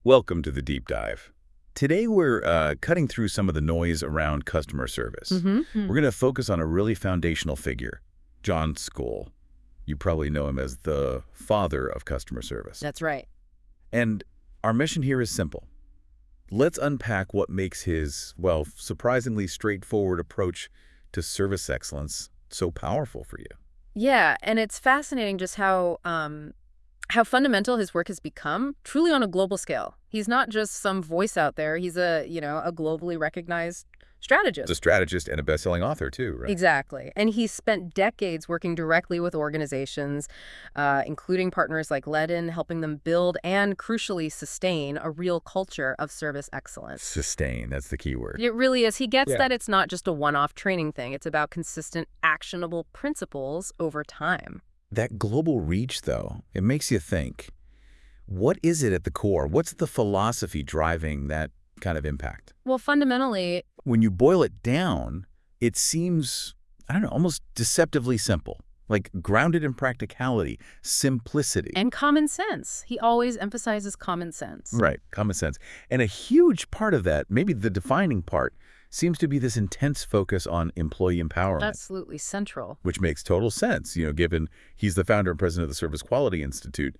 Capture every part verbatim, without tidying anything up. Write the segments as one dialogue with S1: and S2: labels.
S1: Welcome to the deep dive. Today we're uh, cutting through some of the noise around customer service.
S2: Mm-hmm.
S1: We're going to focus on a really foundational figure, John Skoll. You probably know him as the father of customer service.
S2: That's right.
S1: And our mission here is simple. Let's unpack what makes his, well, surprisingly straightforward approach to service excellence so powerful for you.
S2: Yeah, and it's fascinating just how um, how fundamental his work has become, truly on a global scale. He's not just some voice out there. He's a, you know, a globally recognized strategist.
S1: He's a strategist and a best-selling author, too, right?
S2: Exactly. And he's spent decades working directly with organizations, uh, including partners like Ledin, helping them build and, crucially, sustain a real culture of service excellence.
S1: Sustain, that's the key word.
S2: It really is. He gets
S1: Yeah.
S2: that it's not just a one-off training thing. It's about consistent, actionable principles over time.
S1: That global reach, though, it makes you think, what is it at the core? What's the philosophy driving that kind of impact?
S2: Well, fundamentally,
S1: When you boil it down, it seems, I don't know, almost deceptively simple, like grounded in practicality, simplicity.
S2: and common sense. He always emphasizes common sense.
S1: Right, common sense. And a huge part of that, maybe the defining part, seems to be this intense focus on employee empowerment.
S2: Absolutely central.
S1: Which makes total sense, you know, given he's the founder and president of the Service Quality Institute.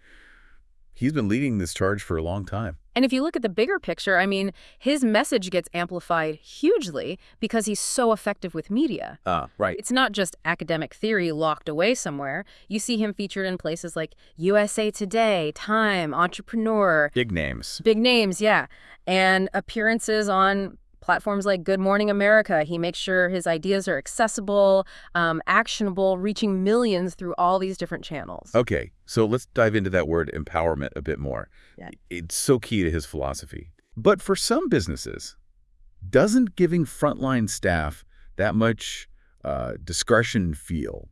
S1: He's been leading this charge for a long time.
S2: And if you look at the bigger picture, I mean, his message gets amplified hugely because he's so effective with media.
S1: Ah, right.
S2: It's not just academic theory locked away somewhere. You see him featured in places like U S A Today, Time, Entrepreneur.
S1: Big names.
S2: Big names, yeah. And appearances on platforms like Good Morning America. He makes sure his ideas are accessible, um, actionable, reaching millions through all these different channels.
S1: Okay, so let's dive into that word empowerment a bit more.
S2: Yeah.
S1: It's so key to his philosophy. But for some businesses, doesn't giving frontline staff that much uh, discretion feel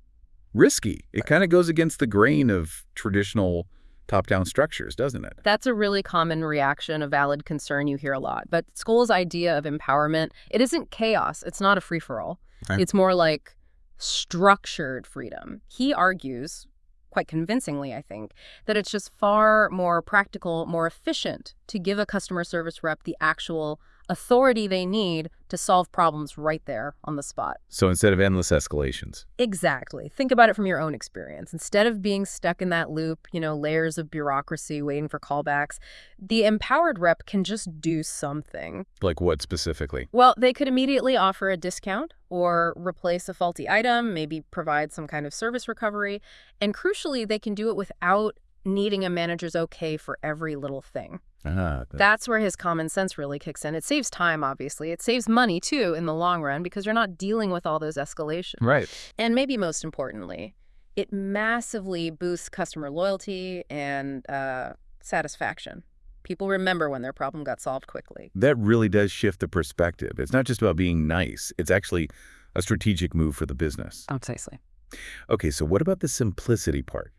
S1: risky? It kind of goes against the grain of traditional top-down structures, doesn't it?
S2: That's a really common reaction, a valid concern you hear a lot. But Skoll's idea of empowerment, it isn't chaos. It's not a free-for-all.
S1: Right.
S2: It's more like structured freedom. He argues, quite convincingly, I think, that it's just far more practical, more efficient to give a customer service rep the actual authority they need to solve problems right there on the spot.
S1: So instead of endless escalations.
S2: Exactly. Think about it from your own experience. Instead of being stuck in that loop, you know, layers of bureaucracy waiting for callbacks, the empowered rep can just do something.
S1: Like what specifically?
S2: Well, they could immediately offer a discount or replace a faulty item, maybe provide some kind of service recovery. And crucially, they can do it without needing a manager's okay for every little thing.
S1: Ah, that-
S2: That's where his common sense really kicks in. It saves time, obviously. It saves money, too, in the long run, because you're not dealing with all those escalations.
S1: right.
S2: And maybe most importantly, it massively boosts customer loyalty and uh, satisfaction. People remember when their problem got solved quickly.
S1: That really does shift the perspective. It's not just about being nice. It's actually a strategic move for the business.
S2: Precisely.
S1: Okay, so what about the simplicity part?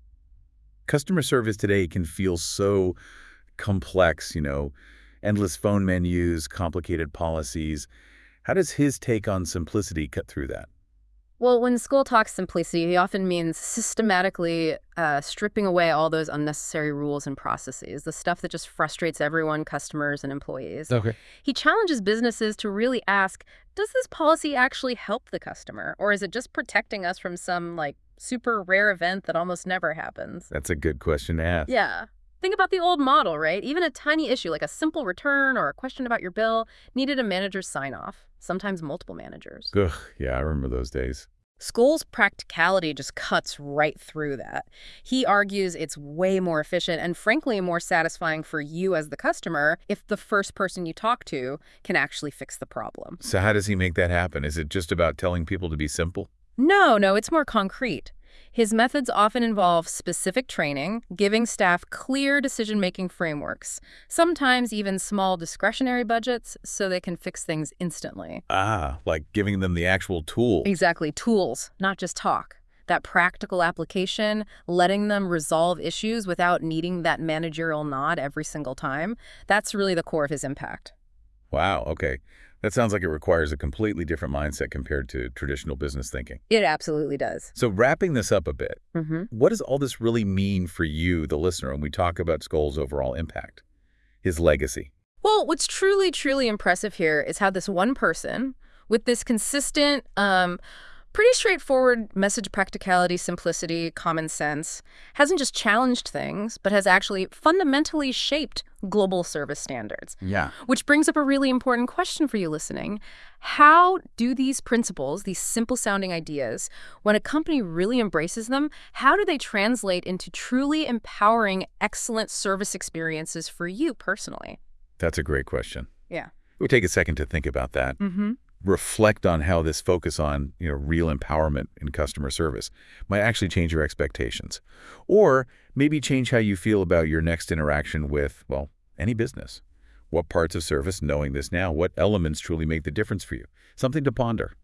S1: Customer service today can feel so complex, you know, endless phone menus, complicated policies. How does his take on simplicity cut through that?
S2: Well, when Skoll talks simplicity, he often means systematically uh, stripping away all those unnecessary rules and processes, the stuff that just frustrates everyone, customers and employees.
S1: Okay.
S2: He challenges businesses to really ask, does this policy actually help the customer? Or is it just protecting us from some, like, super rare event that almost never happens?
S1: That's a good question to ask.
S2: Yeah. Think about the old model, right? Even a tiny issue like a simple return or a question about your bill needed a manager's sign-off, sometimes multiple managers.
S1: Ugh, yeah, I remember those days.
S2: Skoll's practicality just cuts right through that. He argues it's way more efficient and frankly more satisfying for you as the customer if the first person you talk to can actually fix the problem.
S1: So how does he make that happen? Is it just about telling people to be simple?
S2: No, no, it's more concrete. His methods often involve specific training, giving staff clear decision-making frameworks, sometimes even small discretionary budgets so they can fix things instantly.
S1: Ah, like giving them the actual tool.
S2: Exactly, tools, not just talk. That practical application, letting them resolve issues without needing that managerial nod every single time, that's really the core of his impact.
S1: Wow, okay. That sounds like it requires a completely different mindset compared to traditional business thinking.
S2: It absolutely does.
S1: So wrapping this up a bit,
S2: Mm-hmm.
S1: what does all this really mean for you, the listener, when we talk about Skoll's overall impact? his legacy?
S2: Well, what's truly, truly impressive here is how this one person, with this consistent, um, pretty straightforward message practicality, simplicity, common sense, hasn't just challenged things, but has actually fundamentally shaped global service standards.
S1: Yeah.
S2: Which brings up a really important question for you listening. How do these principles, these simple-sounding ideas, when a company really embraces them, how do they translate into truly empowering, excellent service experiences for you personally?
S1: That's a great question.
S2: Yeah.
S1: We'll take a second to think about that.
S2: Mm-hmm.
S1: Reflect on how this focus on, you know, real empowerment in customer service might actually change your expectations. Or maybe change how you feel about your next interaction with, well, any business. What parts of service, knowing this now, what elements truly make the difference for you? Something to ponder.